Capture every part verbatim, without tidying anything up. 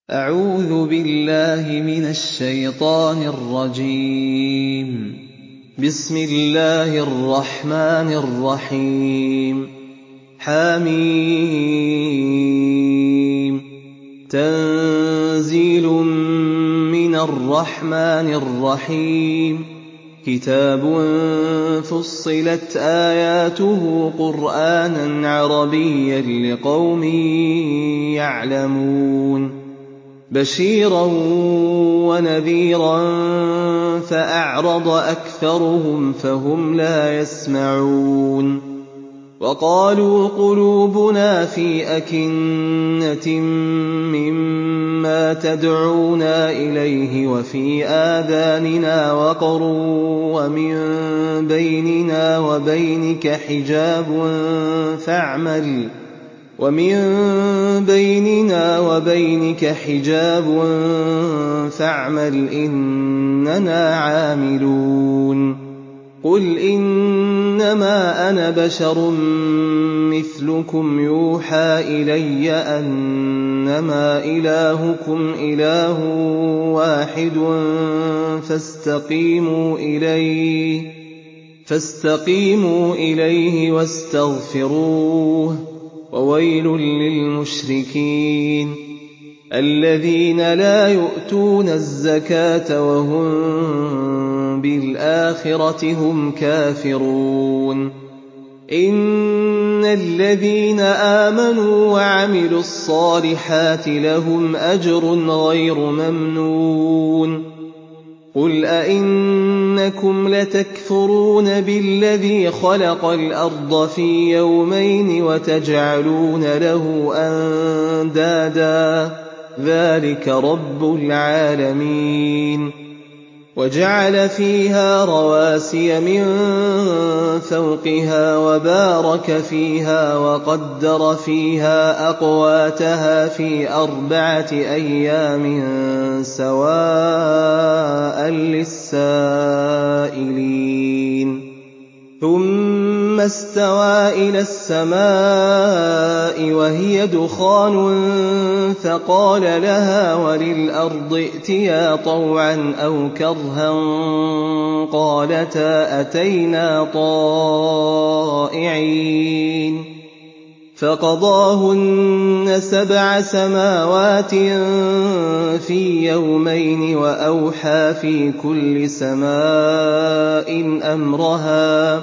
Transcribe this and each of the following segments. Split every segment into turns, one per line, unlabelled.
أعوذ بالله من الشيطان الرجيم. بسم الله الرحمن الرحيم. حميم. تنزيل من الرحمن الرحيم. كتاب فصلت آياته قرآنا عربيا لقوم يعلمون. بشيرا ونذيرا فأعرض أكثرهم فهم لا يسمعون. وقالوا قلوبنا في أكنة مما تدعونا إليه وفي آذاننا وقر ومن بيننا وبينك حجاب فاعمل ومن بيننا وبينك حجاب فاعمل إننا عاملون. قل إنما أنا بشر مثلكم يوحى إلي أنما إلهكم إله واحد فاستقيموا إليه فاستقيموا إليه واستغفروه. وويل للمشركين الذين لا يؤتون الزكاة وهم بالآخرة هم كافرون. إن الذين آمنوا وعملوا الصالحات لهم أجر غير ممنون. قل أئنكم لتكفرون بالذي خلق الأرض في يومين وتجعلون له أندادا ذلك رب العالمين. وجعل فيها رواسي من فوقها وبارك فيها وقدر فيها أقواتها في أربعة أيام سواء للسائلين. ثم استوى إلى السماء وهي دخان فقال لها وللأرض ائتيا طوعا أو كرها قالتا أتينا طائعين. فقضاهن سبع سماوات في يومين وأوحى في كل سماء أمرها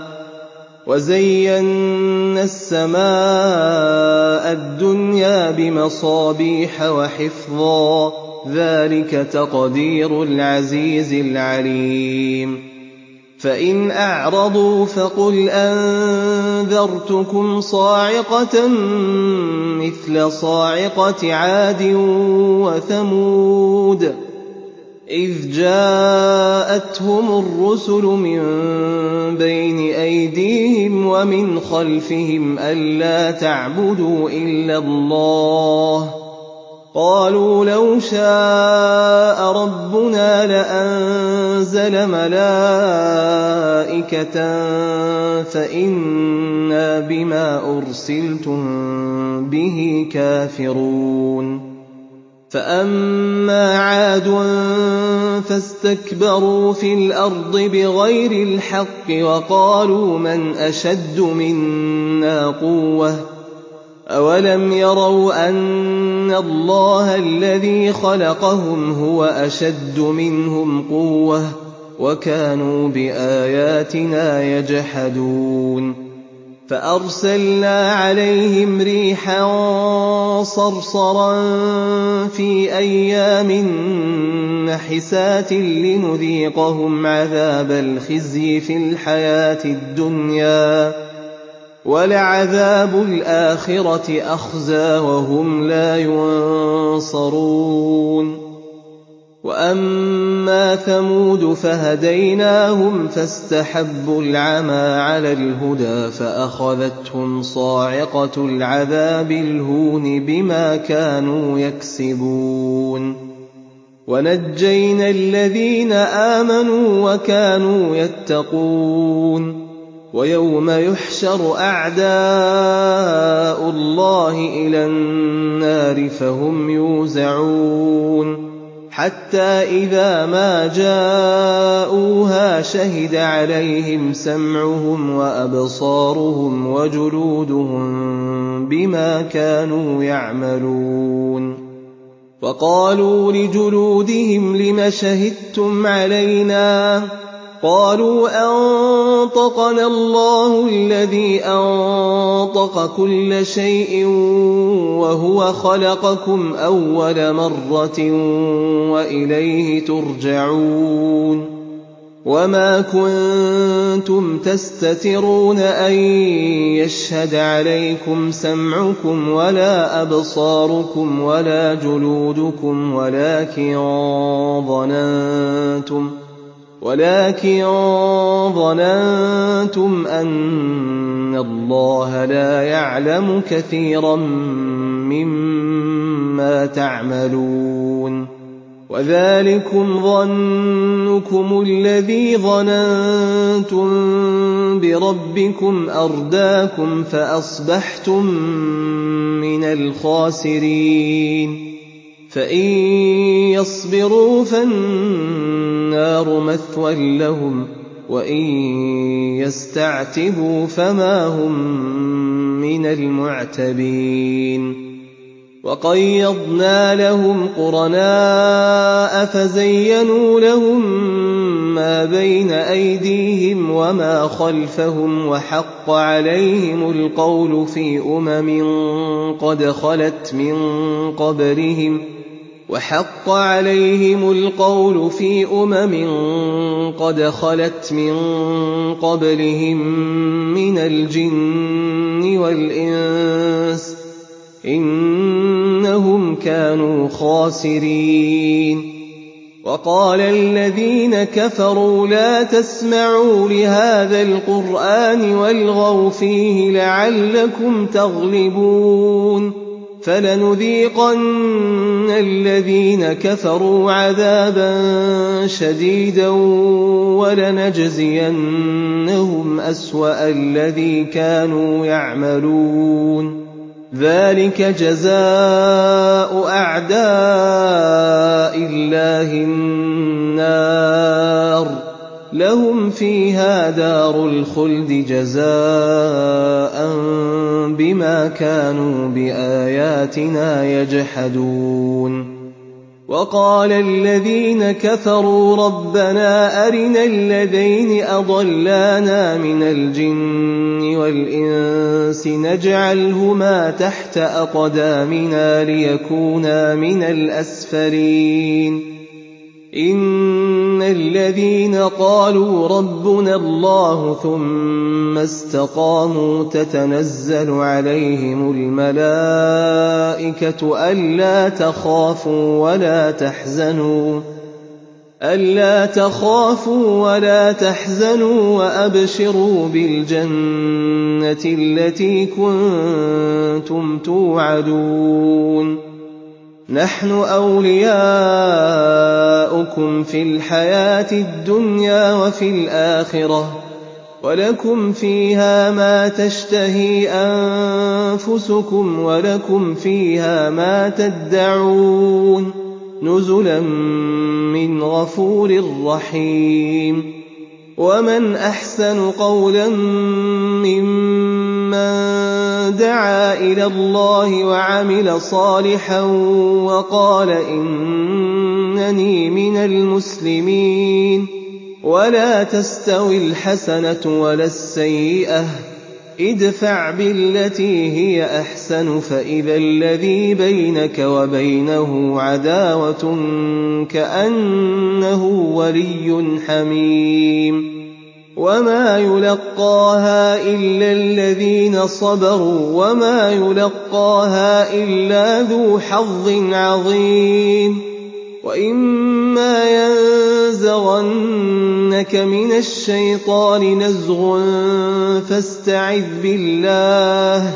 وزينا السماء الدنيا بمصابيح وحفظا ذلك تقدير العزيز العليم. فإن أعرضوا فقل أنذرتكم صاعقة مثل صاعقة عاد وثمود إذ جاءتهم الرسل من بين أيديهم ومن خلفهم ألا تعبدوا إلا الله قالوا لو شاء ربنا لأنزل ملائكة فإنا بما أرسلتم به كافرون. فأما عاد فاستكبروا في الأرض بغير الحق وقالوا من أشد منا قوة أولم يروا أن الله الذي خلقهم هو أشد منهم قوة وكانوا بآياتنا يجحدون. فأرسلنا عليهم ريحا صرصرا في أيام نحسات لنذيقهم عذاب الخزي في الحياة الدنيا ولعذاب الآخرة أخزى وهم لا ينصرون. وأما ثمود فهديناهم فاستحبوا العمى على الهدى فأخذتهم صاعقة العذاب الهون بما كانوا يكسبون. ونجينا الذين آمنوا وكانوا يتقون. ويوم يحشر أعداء الله إلى النار فهم يوزعون حتى إذا ما جاءوها شهد عليهم سمعهم وأبصارهم وجلودهم بما كانوا يعملون وقالوا لجلودهم لم شهدتم علينا قالوا أنطقنا الله الذي أنطق كل شيء وهو خلقكم أول مرة وإليه ترجعون وما كنتم تستترون أن يشهد عليكم سمعكم ولا أبصاركم ولا جلودكم ولكن ظننتم ولكن ظننتم أن الله لا يعلم كثيرا مما تعملون وذلكم ظنكم الذي ظننتم بربكم أرداكم فأصبحتم من الخاسرين فإن يصبروا فالنار مثوى لهم وإن يستعتبوا فما هم من المعتبين وقيضنا لهم قرناء فزينوا لهم ما بين أيديهم وما خلفهم وحق عليهم القول في أمم قد خلت من قبلهم وحق عليهم القول في أمم قد خلت من قبلهم من الجن والإنس إنهم كانوا خاسرين وقال الذين كفروا لا تسمعوا لهذا القرآن والغوا فيه لعلكم تغلبون فلنذيقن الذين كفروا عذابا شديدا ولنجزينهم أسوأ الذي كانوا يعملون ذلك جزاء أعداء الله النار لهم فيها دار الخلد جزاء بما كانوا بآياتنا يجحدون وقال الذين كفروا ربنا أرنا الذين أضلانا من الجن والإنس نجعلهما تحت أقدامنا ليكونا من الأسفلين إن الذين قالوا ربنا الله ثم استقاموا تتنزل عليهم الملائكة ألا تخافوا ولا تحزنوا ألا تخافوا ولا تحزنوا وأبشروا بالجنة التي كنتم توعدون نحن أولياؤكم في الحياة الدنيا وفي الآخرة ولكم فيها ما تشتهي أنفسكم ولكم فيها ما تدعون نزلا من غفور رحيم ومن أحسن قولا ممن دعا إلى الله وعمل صالحا وقال إنني من المسلمين ولا تستوي الحسنة ولا السيئة ادفع بالتي هي أحسن فإذا الذي بينك وبينه عداوة كأنه ولي حميم وما يلقاها إلا الذين صبروا وما يلقاها إلا ذو حظ عظيم وإما ينزغنك من الشيطان نزغ فاستعذ بالله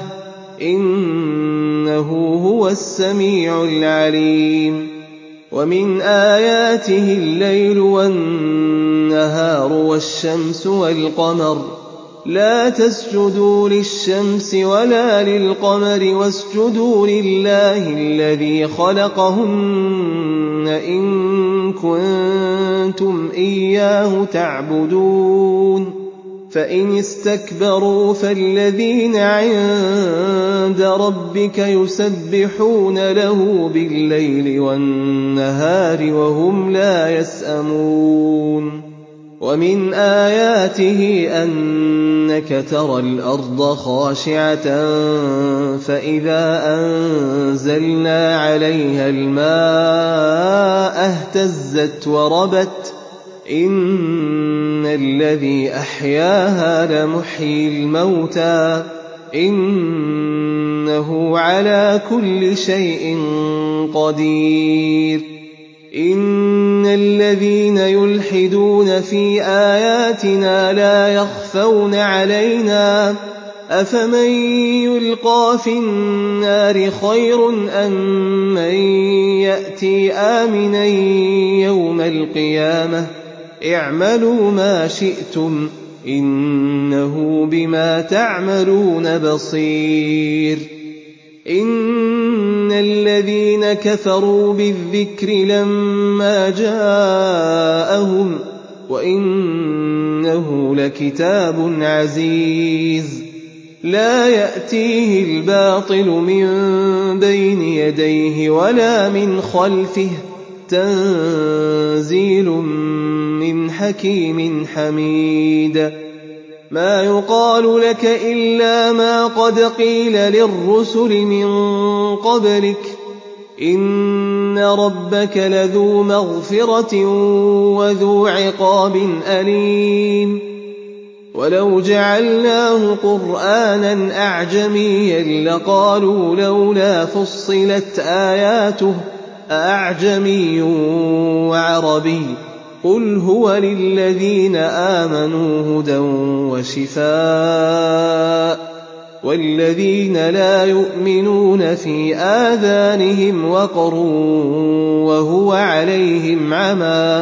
إنه هو السميع العليم ومن آياته الليل والنهار والشمس والقمر لَا تَسْجُدُوا لِلشَّمْسِ وَلَا لِلْقَمَرِ وَاسْجُدُوا لِلَّهِ الَّذِي خَلَقَهُنَّ إِن كُنتُمْ إِيَّاهُ تَعْبُدُونَ فَإِنِ اسْتَكْبَرُوا فَالَّذِينَ عِندَ رَبِّكَ يُسَبِّحُونَ لَهُ بِاللَّيْلِ وَالنَّهَارِ وَهُمْ لَا يَسْأَمُونَ وَمِنْ آيَاتِهِ أَنَّكَ تَرَى الْأَرْضَ خَاشِعَةً فَإِذَا أَنزَلْنَا عَلَيْهَا الْمَاءَ اهْتَزَّتْ وَرَبَتْ إِنَّ الَّذِي أَحْيَاهَا لَمُحْيِي الْمَوْتَىٰ إِنَّهُ عَلَىٰ كُلِّ شَيْءٍ قَدِيرٌ إِنَّ الَّذِينَ يُلْحِدُونَ فِي آيَاتِنَا لَا يَخْفَوْنَ عَلَيْنَا أَفَمَن يُلْقَىٰ فِي النَّارِ خَيْرٌ أَم مَّن يَأْتِي آمِنًا يَوْمَ الْقِيَامَةِ اعْمَلُوا مَا شِئْتُمْ إِنَّهُ بِمَا تَعْمَلُونَ بَصِيرٌ إِنَّ الَّذِينَ كَفَرُوا بِالذِّكْرِ لَمَّا جَاءَهُمْ وَإِنَّهُ لَكِتَابٌ عَزِيزٌ لَّا يَأْتِيهِ الْبَاطِلُ مِن بَيْنِ يَدَيْهِ وَلَا مِنْ خَلْفِهِ تَنزِيلٌ مِّنْ حَكِيمٍ حَمِيدٍ مَا يُقَالُ لَكَ إِلَّا مَا قَدْ قِيلَ لِلرُّسُلِ مِن قَبْلِكَ إِنَّ رَبَّكَ لَذُو مَغْفِرَةٍ وَذُو عِقَابٍ أَلِيمٍ وَلَوْ جَعَلْنَاهُ قُرْآنًا أَعْجَمِيًّا لَّقَالُوا لَوْلَا فُصِّلَتْ آيَاتُهُ أَأَعْجَمِيٌّ وَعَرَبِيٌّ قُلْ هُوَ لِلَّذِينَ آمَنُوا هُدًى وَشِفَاءٌ وَالَّذِينَ لَا يُؤْمِنُونَ فِي آذَانِهِمْ وَقْرٌ وَهُوَ عَلَيْهِمْ عَمًى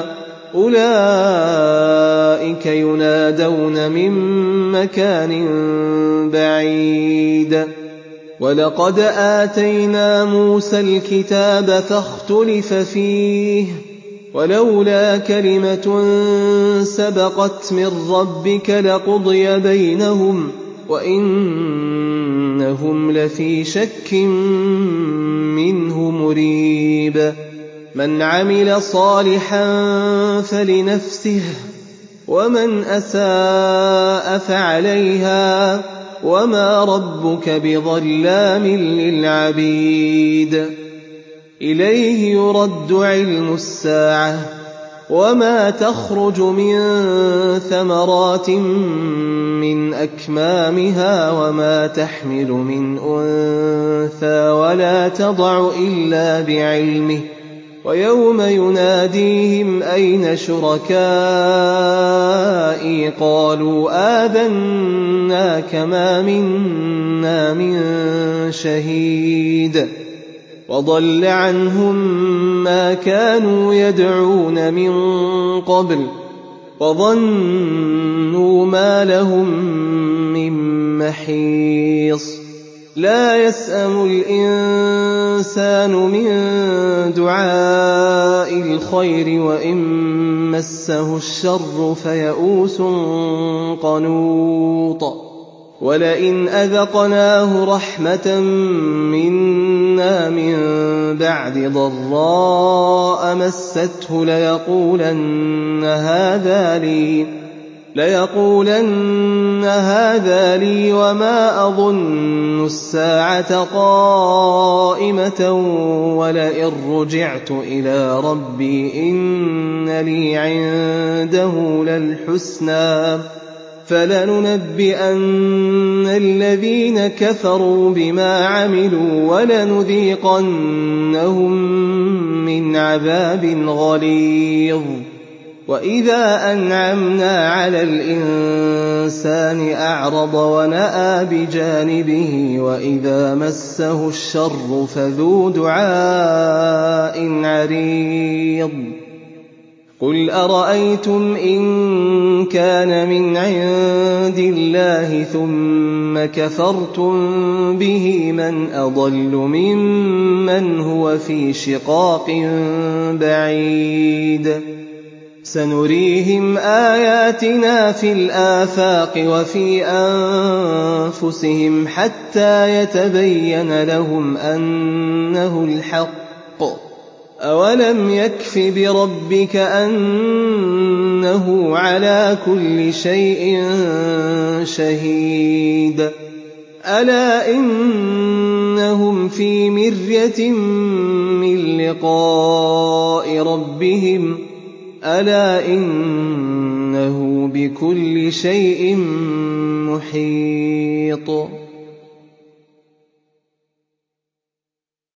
أُولَٰئِكَ يُنَادَوْنَ مِن مَّكَانٍ بَعِيدٍ وَلَقَدْ آتَيْنَا مُوسَى الْكِتَابَ فَاخْتُلِفَ فِيهِ وَلَوْلَا كَلِمَةٌ سَبَقَتْ مِن رَّبِّكَ لَقُضِيَ بَيْنَهُمْ وَإِنَّهُمْ لَفِي شَكٍّ مِّنْهُ مُرِيبٍ مَنْ عَمِلَ صَالِحًا فَلِنَفْسِهِ وَمَنْ أَسَاءَ فَعَلَيْهَا وَمَا رَبُّكَ بِظَلَّامٍ لِّلْعَبِيدِ إِلَيْهِ يُرَدُّ عِلْمُ السَّاعَةِ وَمَا تَخْرُجُ مِن ثَمَرَاتٍ مِّنْ أَكْمَامِهَا وَمَا تَحْمِلُ مِنْ أُنثَىٰ وَلَا تَضَعُ إِلَّا بِعِلْمِهِ وَيَوْمَ يُنَادِيهِمْ أَيْنَ شُرَكَائِي قَالُوا آذَنَّاكَ مَا مِنَّا مِن شَهِيدٍ وَضَلَّ عَنْهُم مَّا كَانُوا يَدْعُونَ مِن قَبْلُ وَظَنُّوا مَا لَهُم مِّن مَّحِيصٍ لَا يَسْأَمُ الْإِنسَانُ مِن دُعَاءِ الْخَيْرِ وَإِن مَّسَّهُ الشَّرُّ فَيَئُوسٌ قَنُوطٌ وَلَئِنْ أَذَقْنَاهُ رَحْمَةً مِّنَّا مِن بَعْدِ ضَرَّاءَ مَسَّتْهُ لَيَقُولَنَّ هَٰذَا لِي لَيَقُولَنَّ هَٰذَا لِي وَمَا أَظُنُّ السَّاعَةَ قَائِمَةً وَلَئِن رُّجِعْتُ إِلَىٰ رَبِّي إِنَّ لِي عِندَهُ لَلْحُسْنَىٰ فَلَنُنَبِّئَنَّ الَّذِينَ كَفَرُوا بِمَا عَمِلُوا وَلَنُذِيقَنَّهُم مِّنْ عَذَابٍ غَلِيظٍ وَإِذَا أَنْعَمْنَا عَلَى الْإِنسَانِ أَعْرَضَ وَنَأَىٰ بِجَانِبِهِ وَإِذَا مَسَّهُ الشَّرُّ فَذُو دُعَاءٍ عَرِيضٍ قُلْ أَرَأَيْتُمْ إِن كَانَ مِنْ عِندِ اللَّهِ ثُمَّ كَفَرْتُم بِهِ مَنْ أَضَلُّ مِمَّنْ هُوَ فِي شِقَاقٍ بَعِيدٍ سَنُرِيهِمْ آيَاتِنَا فِي الْآفَاقِ وَفِي أَنفُسِهِمْ حَتَّىٰ يَتَبَيَّنَ لَهُمْ أَنَّهُ الْحَقُّ ۗ أَوَلَمْ يَكْفِ بِرَبِّكَ أَنَّهُ عَلَىٰ كُلِّ شَيْءٍ شَهِيدٌ أَلَا إِنَّهُمْ فِي مِرْيَةٍ مِّن لِّقَاءِ رَبِّهِمْ أَلَا إِنَّهُ بِكُلِّ شَيْءٍ مُّحِيطٌ